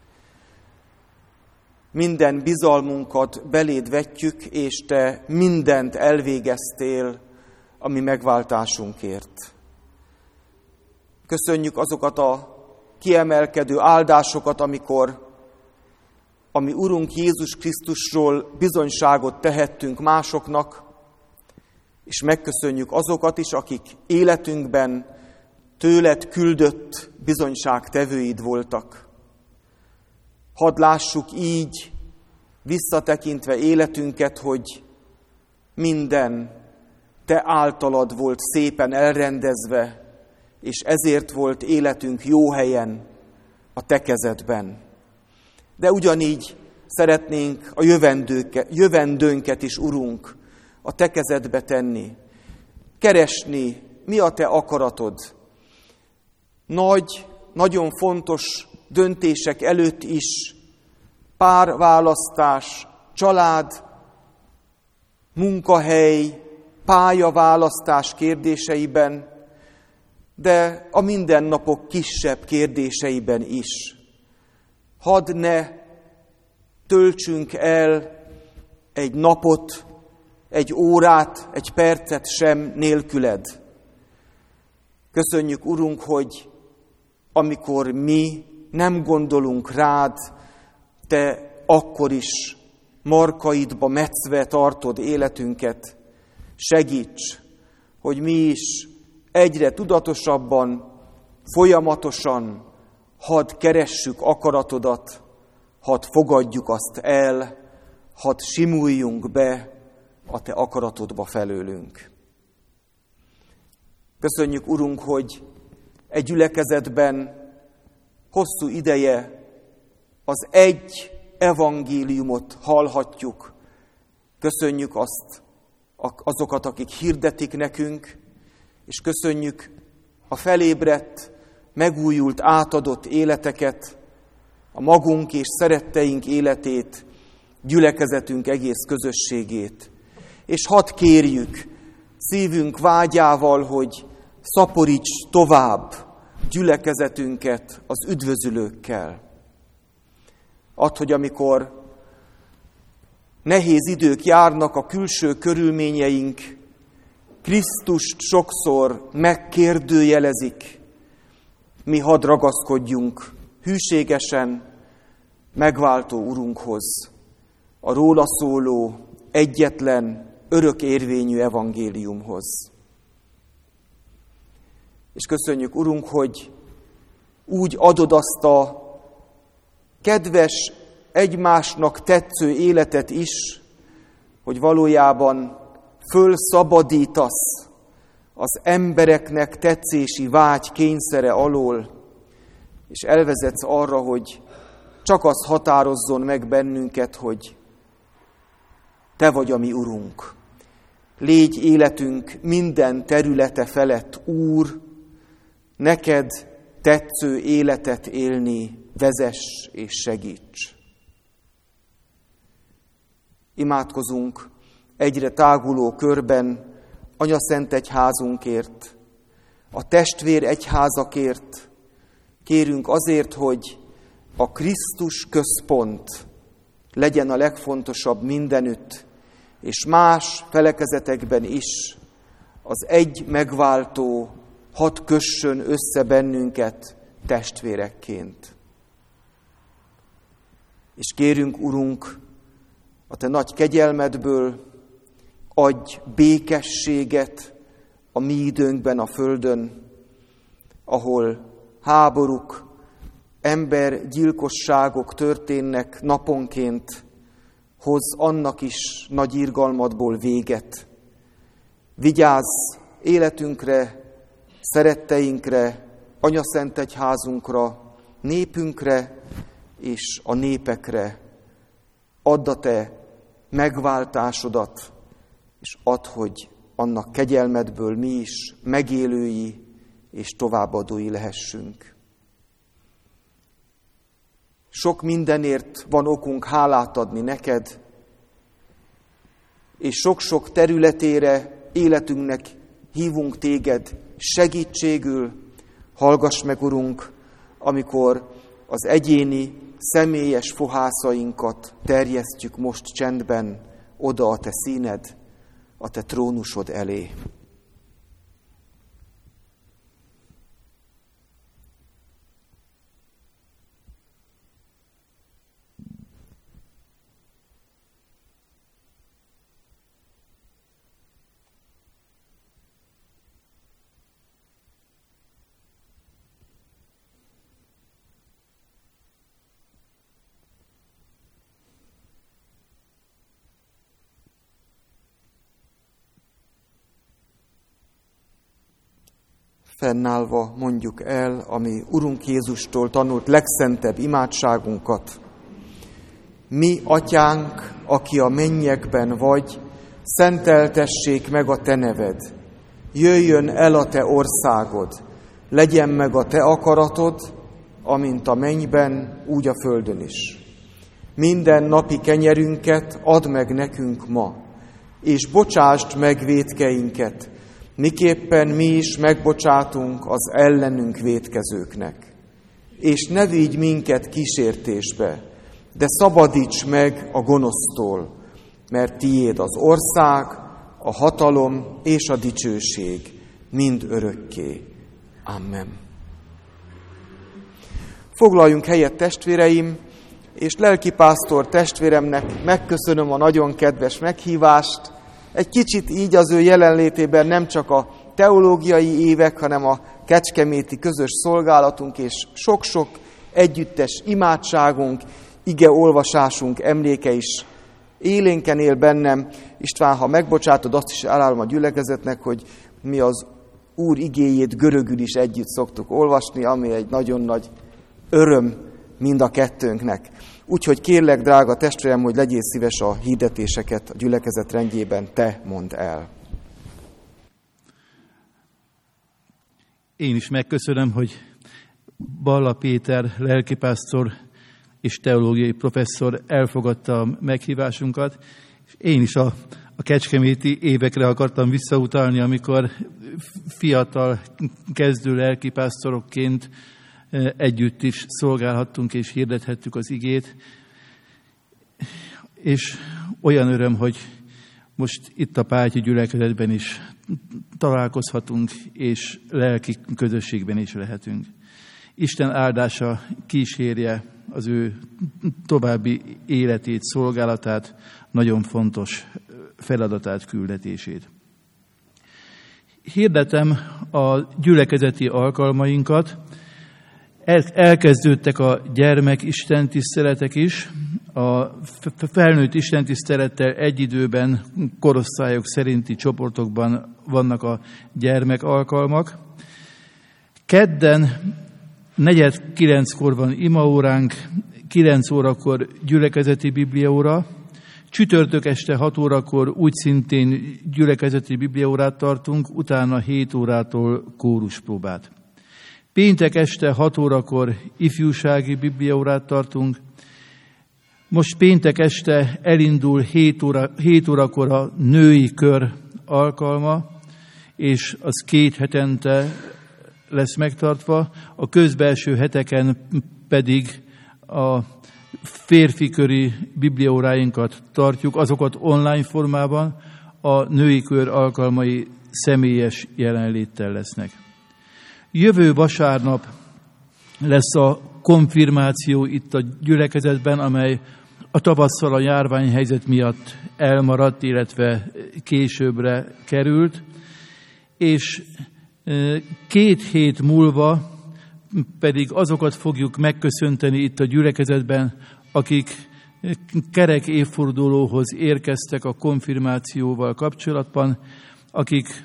minden bizalmunkat beléd vetjük, és te mindent elvégeztél a mi megváltásunkért. Köszönjük azokat a kiemelkedő áldásokat, amikor a mi Urunk Jézus Krisztusról bizonyságot tehettünk másoknak, és megköszönjük azokat is, akik életünkben tőled küldött bizonyságtevőid voltak. Hadd lássuk így, visszatekintve életünket, hogy minden te általad volt szépen elrendezve, és ezért volt életünk jó helyen, a te kezedben. De ugyanígy szeretnénk a jövendőnket is, Urunk, a te kezedbe tenni. Keresni, mi a te akaratod. Nagyon fontos döntések előtt is, párválasztás, család, munkahely, pályaválasztás kérdéseiben, de a mindennapok kisebb kérdéseiben is. Hadd ne töltsünk el egy napot, egy órát, egy percet sem nélküled. Köszönjük, Urunk, hogy amikor mi nem gondolunk rád, te akkor is markaidba metszve tartod életünket. Segíts, hogy mi is egyre tudatosabban, folyamatosan hadd keressük akaratodat, hadd fogadjuk azt el, hadd simuljunk be a te akaratodba felőlünk. Köszönjük, Urunk, hogy egy gyülekezetben hosszú ideje az egy evangéliumot hallhatjuk. Köszönjük azokat, akik hirdetik nekünk, és köszönjük a felébredt, megújult, átadott életeket, a magunk és szeretteink életét, gyülekezetünk egész közösségét. És hadd kérjük szívünk vágyával, hogy szaporíts tovább gyülekezetünket az üdvözülőkkel. Add, hogy amikor nehéz idők járnak, a külső körülményeink Krisztust sokszor megkérdőjelezik, mi hadd ragaszkodjunk hűségesen megváltó Urunkhoz, a róla szóló, egyetlen, örökérvényű evangéliumhoz. És köszönjük, Urunk, hogy úgy adod azt a kedves, egymásnak tetsző életet is, hogy valójában fölszabadítasz az embereknek tetszési vágy kényszere alól, és elvezetsz arra, hogy csak az határozzon meg bennünket, hogy te vagy a mi Urunk. Légy életünk minden területe felett Úr, neked tetsző életet élni, vezess és segíts. Imádkozunk egyre táguló körben Anyaszentegyházunkért, a testvér egyházakért, kérünk azért, hogy a Krisztus központ legyen a legfontosabb mindenütt, és más felekezetekben is az egy megváltó hadd kössön össze bennünket testvérekként. És kérünk, Urunk, a te nagy kegyelmedből adj békességet a mi időnkben a földön, ahol háborúk, embergyilkosságok történnek naponként, hoz annak is nagy irgalmadból véget. Vigyázz életünkre, szeretteinkre, Anyaszentegyházunkra, népünkre és a népekre. Add a te megváltásodat, és add, hogy annak kegyelmedből mi is megélői és továbbadói lehessünk. Sok mindenért van okunk hálát adni neked, és sok-sok területére életünknek hívunk téged segítségül. Hallgass meg, Urunk, amikor az egyéni, személyes fohászainkat terjesztjük most csendben oda a te színed, a te trónusod elé. Fennállva mondjuk el, ami Urunk Jézustól tanult legszentebb imádságunkat. Mi, Atyánk, aki a mennyekben vagy, szenteltessék meg a Te neved. Jöjjön el a Te országod, legyen meg a Te akaratod, amint a mennyben, úgy a földön is. Minden napi kenyerünket add meg nekünk ma, és bocsásd meg vétkeinket, miképpen mi is megbocsátunk az ellenünk vétkezőknek. És ne vigy minket kísértésbe, de szabadíts meg a gonosztól, mert tiéd az ország, a hatalom és a dicsőség mind örökké. Amen. Foglaljunk helyet, testvéreim, és lelkipásztor testvéremnek megköszönöm a nagyon kedves meghívást. Egy kicsit így az ő jelenlétében nem csak a teológiai évek, hanem a kecskeméti közös szolgálatunk és sok-sok együttes imádságunk, igeolvasásunk emléke is élénken él bennem. István, ha megbocsátod, azt is elállom a gyülekezetnek, hogy mi az Úr igéjét görögül is együtt szoktuk olvasni, ami egy nagyon nagy öröm mind a kettőnknek. Úgyhogy kérlek, drága testvérem, hogy legyél szíves a hirdetéseket a gyülekezet rendjében, te mondd el.
Én is megköszönöm, hogy Balla Péter lelkipásztor és teológiai professzor elfogadta a meghívásunkat, és én is a kecskeméti évekre akartam visszautalni, amikor fiatal kezdő lelkipásztorokként együtt is szolgálhattunk és hirdethettük az igét. És olyan öröm, hogy most itt a Pályi gyülekezetben is találkozhatunk, és lelki közösségben is lehetünk. Isten áldása kísérje az ő további életét, szolgálatát, nagyon fontos feladatát, küldetését. Hirdetem a gyülekezeti alkalmainkat. Elkezdődtek a gyermek istentiszteletek is. A felnőtt istentisztelettel egy időben korosztályok szerinti csoportokban vannak a gyermek alkalmak. Kedden 8:45 van imaóránk, 9 órakor gyülekezeti bibliaóra, csütörtök este 6 órakor úgy szintén gyülekezeti bibliaórát tartunk, utána 7 órától kóruspróbát. Péntek este 6 órakor ifjúsági bibliaórát tartunk. Most péntek este elindul 7 órakor a női kör alkalma, és az 2 hetente lesz megtartva. A közbelső heteken pedig a férfi köri bibliaóráinkat tartjuk, azokat online formában, a női kör alkalmai személyes jelenléttel lesznek. Jövő vasárnap lesz a konfirmáció itt a gyülekezetben, amely a tavasszal a járványhelyzet miatt elmaradt, illetve későbbre került, és 2 hét múlva pedig azokat fogjuk megköszönteni itt a gyülekezetben, akik kerek évfordulóhoz érkeztek a konfirmációval kapcsolatban, akik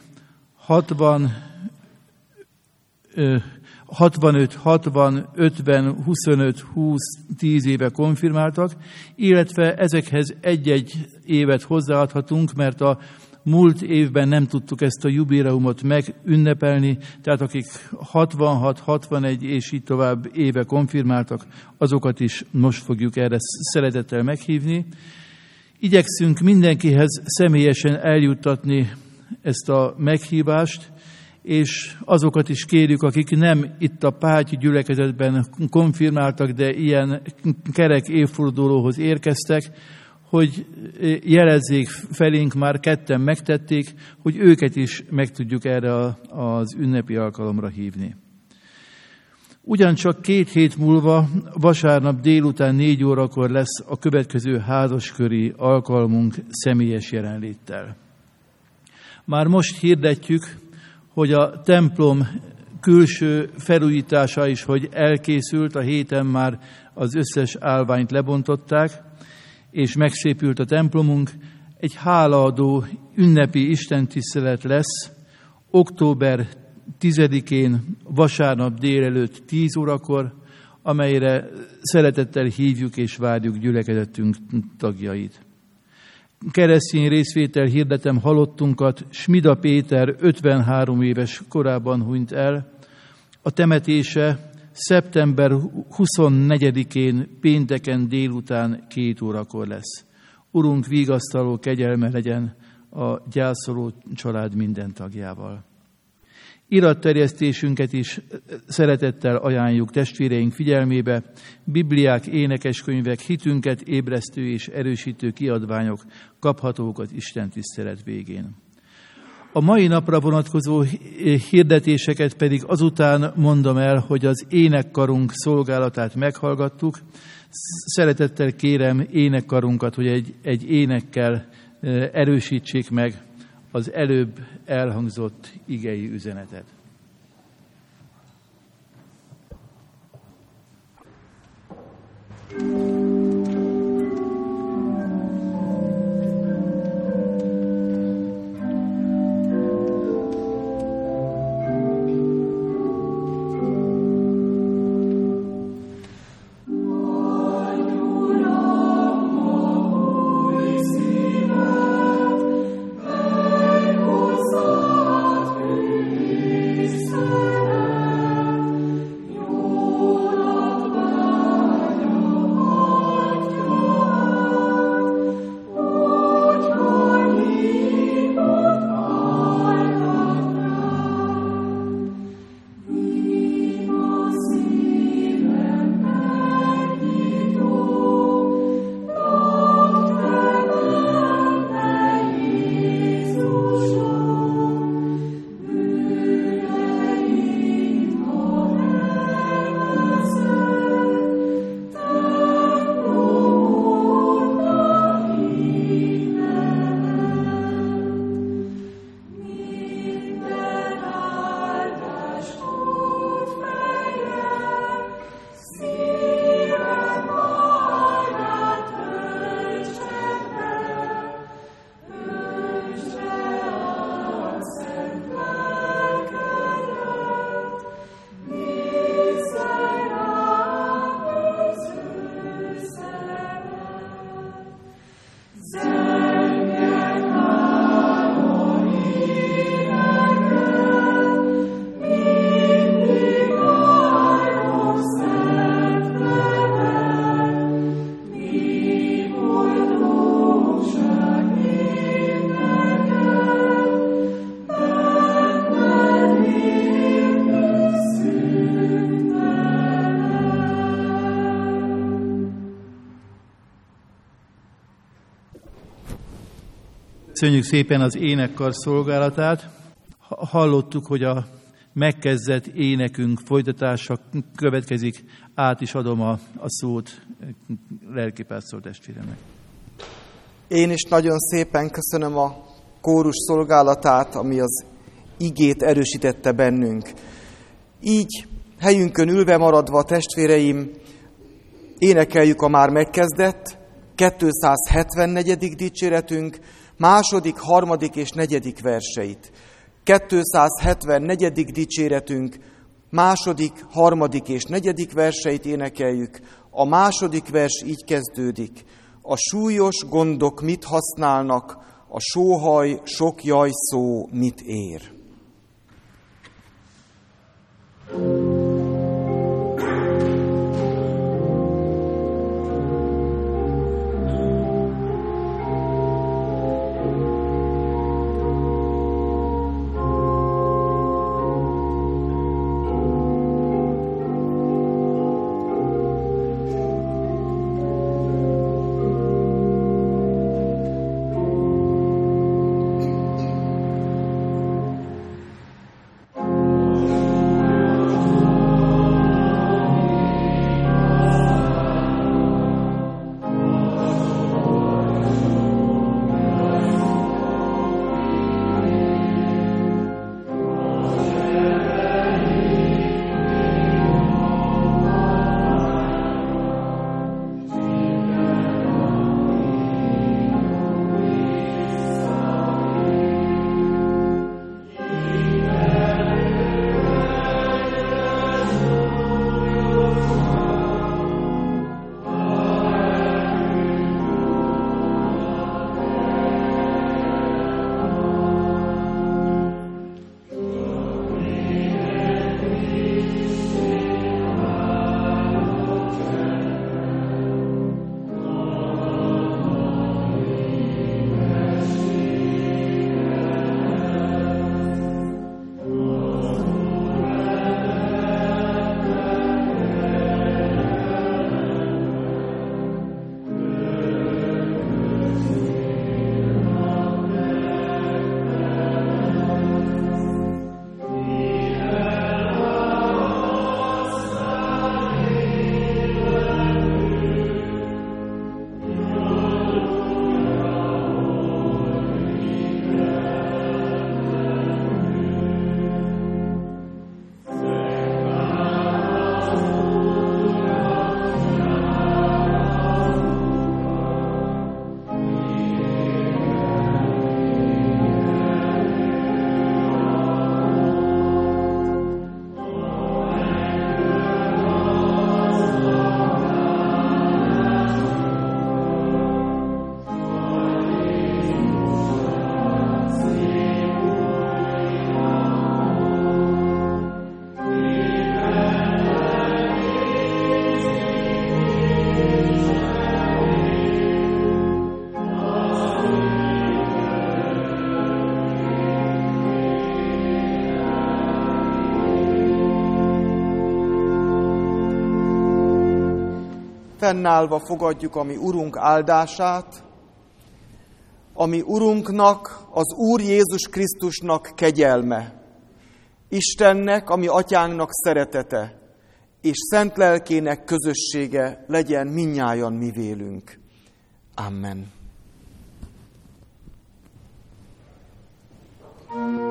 65, 60, 50, 25, 20, 10 éve konfirmáltak, illetve ezekhez egy-egy évet hozzáadhatunk, mert a múlt évben nem tudtuk ezt a jubileumot megünnepelni, tehát akik 66, 61 és így tovább éve konfirmáltak, azokat is most fogjuk erre szeretettel meghívni. Igyekszünk mindenkihez személyesen eljuttatni ezt a meghívást, és azokat is kérjük, akik nem itt a Pályi gyülekezetben konfirmáltak, de ilyen kerek évfordulóhoz érkeztek, hogy jelezzék felénk, már 2 megtették, hogy őket is meg tudjuk erre az ünnepi alkalomra hívni. Ugyancsak 2 hét múlva, vasárnap délután 4 órakor lesz a következő házasköri alkalmunk személyes jelenléttel. Már most hirdetjük, hogy a templom külső felújítása is, hogy elkészült, a héten már az összes állványt lebontották, és megszépült a templomunk. Egy hálaadó ünnepi istentisztelet lesz október 10-én, vasárnap délelőtt 10 órakor, amelyre szeretettel hívjuk és várjuk gyülekezetünk tagjait. Keresztény részvétel hirdetem halottunkat. Smida Péter 53 éves korában hunyt el. A temetése szeptember 24-én pénteken délután 2 órakor lesz. Urunk vigasztaló kegyelme legyen a gyászoló család minden tagjával. Iratterjesztésünket is szeretettel ajánljuk testvéreink figyelmébe. Bibliák, énekeskönyvek, hitünket ébresztő és erősítő kiadványok kaphatók az Isten tisztelet végén. A mai napra vonatkozó hirdetéseket pedig azután mondom el, hogy az énekkarunk szolgálatát meghallgattuk. Szeretettel kérem énekkarunkat, hogy egy énekkel erősítsék meg az előbb elhangzott igei üzenetet. Köszönjük szépen az énekkar szolgálatát. Hallottuk, hogy a megkezdett énekünk folytatása következik. Át is adom a szót lelkipásztor testvéremnek.
Én is nagyon szépen köszönöm a kórus szolgálatát, ami az igét erősítette bennünk. Így helyünkön ülve maradva, testvéreim, énekeljük a már megkezdett 274. dicséretünk második, harmadik és negyedik verseit. 274. dicséretünk második, harmadik és negyedik verseit énekeljük. A második vers így kezdődik. A súlyos gondok mit használnak, a sóhaj, sok jajszó mit ér? fennállva fogadjuk a mi Urunk áldását, a mi Urunknak, az Úr Jézus Krisztusnak kegyelme, Istennek, a mi Atyánknak szeretete, és szent lelkének közössége legyen mindnyájan mi vélünk. Amen.